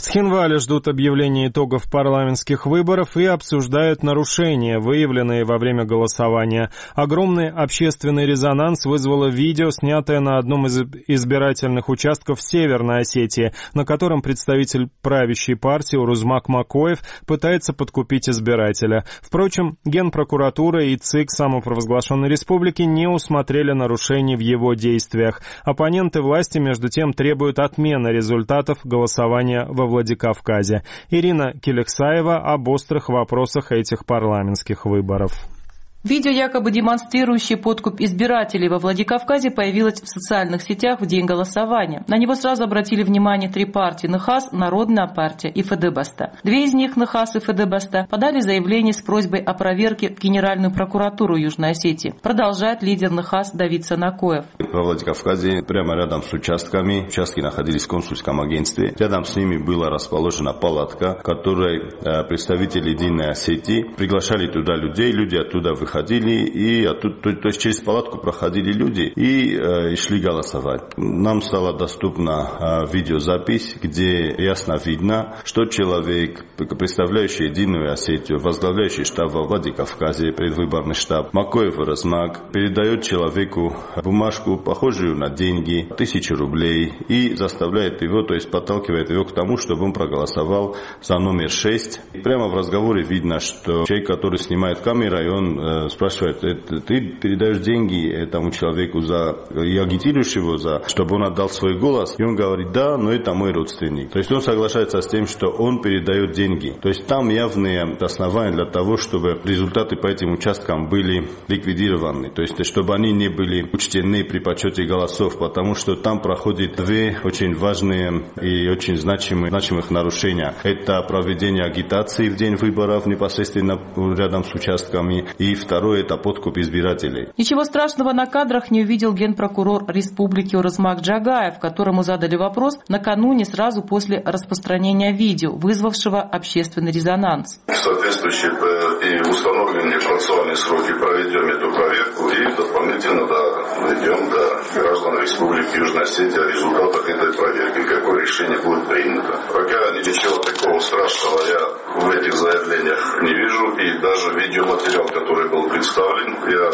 Цхинвале ждут объявления итогов парламентских выборов и обсуждают нарушения, выявленные во время голосования. Огромный общественный резонанс вызвало видео, снятое на одном из избирательных участков Северной Осетии, на котором представитель правящей партии Урузмак Макоев пытается подкупить избирателя. Впрочем, Генпрокуратура и ЦИК самопровозглашенной республики не усмотрели нарушений в его действиях. Оппоненты власти, между тем, требуют отмены результатов голосования во Владикавказе. Ирина Келексаева об острых вопросах этих парламентских выборов. Видео, якобы демонстрирующее подкуп избирателей во Владикавказе, появилось в социальных сетях в день голосования. На него сразу обратили внимание 3 партии: НХАС, Народная партия и ФДБСТА. 2 из них, НХАС и ФДБСТА, подали заявление с просьбой о проверке в Генеральную прокуратуру Южной Осетии. Продолжает лидер НХАС Давид Санакоев. Во Владикавказе, прямо рядом с участками, участки находились в консульском агентстве. Рядом с ними была расположена палатка, в которой представители Единой Осетии приглашали туда людей, люди оттуда выходили, и то есть через палатку проходили люди и шли голосовать. Нам стала доступна видеозапись, где ясно видно, что человек, представляющий Единую Осетию, возглавляющий штаб во Владикавказе, предвыборный штаб, Макоев Урузмак, передает человеку бумажку, похожую на деньги, 1000 рублей, и заставляет его, то есть подталкивает его к тому, чтобы он проголосовал за номер 6. Прямо в разговоре видно, что человек, который снимает камерой, он спрашивает: ты передаешь деньги этому человеку и агитируешь его, чтобы он отдал свой голос? И он говорит: да, но это мой родственник. То есть он соглашается с тем, что он передает деньги. То есть там явные основания для того, чтобы результаты по этим участкам были ликвидированы. То есть чтобы они не были учтены при подсчете голосов, потому что там проходят 2 очень важные и очень значимых нарушения. Это проведение агитации в день выборов непосредственно рядом с участками, и второе — это подкуп избирателей. Ничего страшного на кадрах не увидел генпрокурор республики Урузмак Джагаев, которому задали вопрос накануне, сразу после распространения видео, вызвавшего общественный резонанс. Соответствующие и установленные процессуальные сроки проведем эту проверку и дополнительно доведем до граждан республики Южная Осетия о результатах этой проверки, какое решение будет принято. Пока ничего такого страшного я в этих заявлениях не вижу, и даже видеоматериал, который был представлен,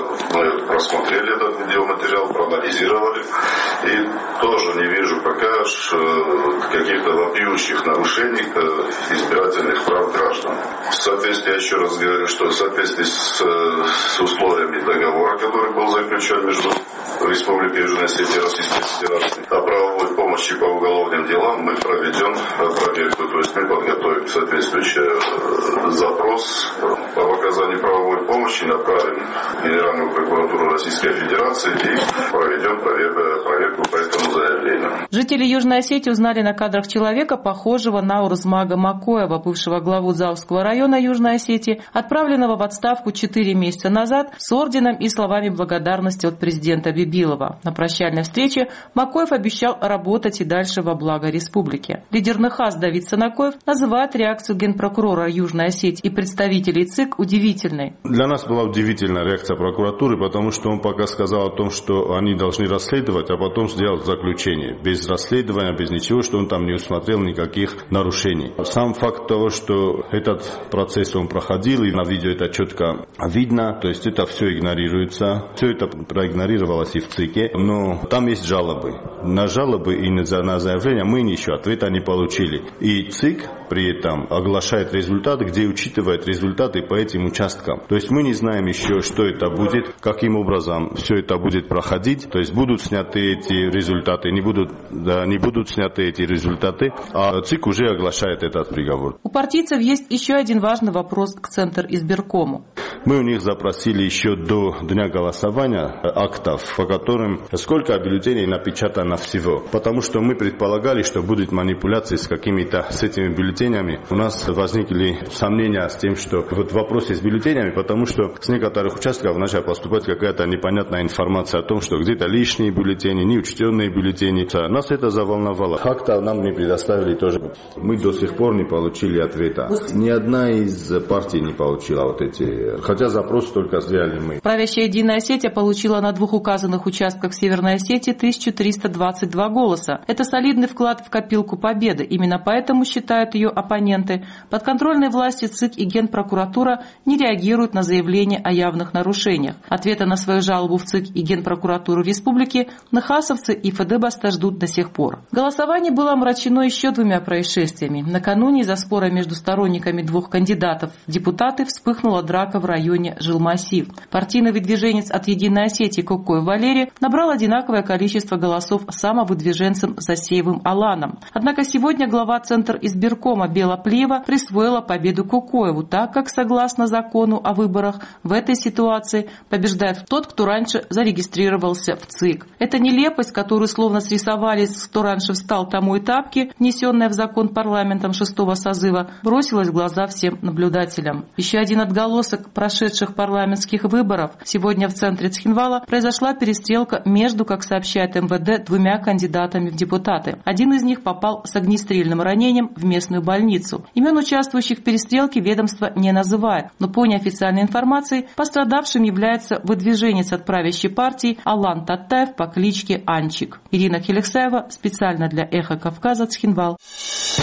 мы просмотрели этот видеоматериал, проанализировали, и тоже не вижу пока каких-то вопиющих нарушений избирательных прав граждан. В соответствии, я еще раз говорю, что в соответствии с условиями договора, который был заключен между Республикой Южная Осетия и Российской Федерацией о правовой помощи по уголовным делам, мы проведем проверку, то есть мы подготовим соответствующий запрос по оказанию правовой помощи, направим в Генеральную прокуратуру Российской Федерации и проведем проверку по этому заявлению. Жители Южной Осетии узнали на кадрах человека, похожего на Урузмага Макоева, бывшего главу Зауского района Южной Осетии, отправленного в отставку 4 месяца назад с орденом и словами благодарности от президента Бибилова. На прощальной встрече Макоев обещал работать и дальше во благо республики. Лидер НХАС Давид Санакоев называет реакцию генпрокурора Южной Осетии и представителей ЦИК удивительной. Для нас была удивительная реакция прокуратуры, потому что он пока сказал о том, что они должны расследовать, а потом сделать заключение. Без расследования, без ничего, что он там не усмотрел никаких нарушений. Сам факт того, что этот процесс он проходил, и на видео это четко видно, то есть это все игнорируется, все это проигнорировалось и в ЦИКе, но там есть жалобы. На жалобы и на заявления мы еще ответа не получили. И ЦИК при этом оглашает результаты, где учитывает результаты по этим участкам. То есть мы не знаем еще, что это будет, каким образом все это будет проходить. То есть будут сняты эти результаты, не будут сняты эти результаты, а ЦИК уже оглашает этот приговор. У партийцев есть еще один важный вопрос к Центризбиркому. Мы у них запросили еще до дня голосования актов, по которым сколько бюллетеней напечатано всего. Потому что мы предполагали, что будет манипуляции с этими бюллетенями. У нас возникли сомнения с тем, что в вопросе с бюллетенями, потому что что с некоторых участков начала поступать какая-то непонятная информация о том, что где-то лишние бюллетени, неучтенные бюллетени. Нас это заволновало. Факта нам не предоставили тоже. Мы до сих пор не получили ответа. Ни одна из партий не получила вот эти. Хотя запрос только сделали мы. Правящая Единая Осетия получила на двух указанных участках Северной Осетии 1322 голоса. Это солидный вклад в копилку победы. Именно поэтому, считают ее оппоненты, подконтрольные власти ЦИК и Генпрокуратура не реагируют на заявления о явных нарушениях. Ответа на свою жалобу в ЦИК и Генпрокуратуру республики нахасовцы и ФДБаста ждут до сих пор. Голосование было омрачено еще двумя происшествиями. Накануне из-за спора между сторонниками двух кандидатов в депутаты вспыхнула драка в районе Жилмассив. Партийный выдвиженец от Единой Осетии Кокоев Валерий набрал одинаковое количество голосов с самовыдвиженцем Засеевым Аланом. Однако сегодня глава Центр избиркома Бела Плиева присвоила победу Кокоеву, так как, согласно закону о выборах, в этой ситуации побеждает тот, кто раньше зарегистрировался в ЦИК. Это нелепость, которую словно срисовали, кто раньше встал, тому и тапки, внесенная в закон парламентом 6-го созыва, бросилась в глаза всем наблюдателям. Еще один отголосок прошедших парламентских выборов. Сегодня в центре Цхинвала произошла перестрелка между, как сообщает МВД, двумя кандидатами в депутаты. Один из них попал с огнестрельным ранением в местную больницу. Имен участвующих в перестрелке ведомство не называет, но по неофициальной информации пострадавшим является выдвиженец от правящей партии Алан Таттаев по кличке Анчик. Ирина Хелексаева специально для «Эхо Кавказа», Цхинвал.